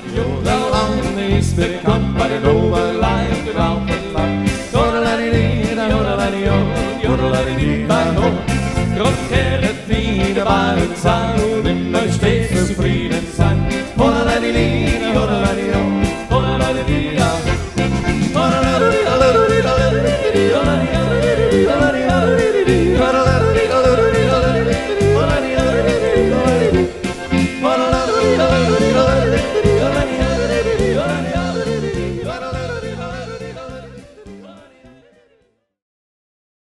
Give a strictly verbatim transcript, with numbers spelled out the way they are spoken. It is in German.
Jodelan ist bekannt bei den Oberleiten auf dem Land. Jodeladi, jodeladi, jodeladi, bei Not. Gott kehret wieder bei uns an und immer stets zufrieden.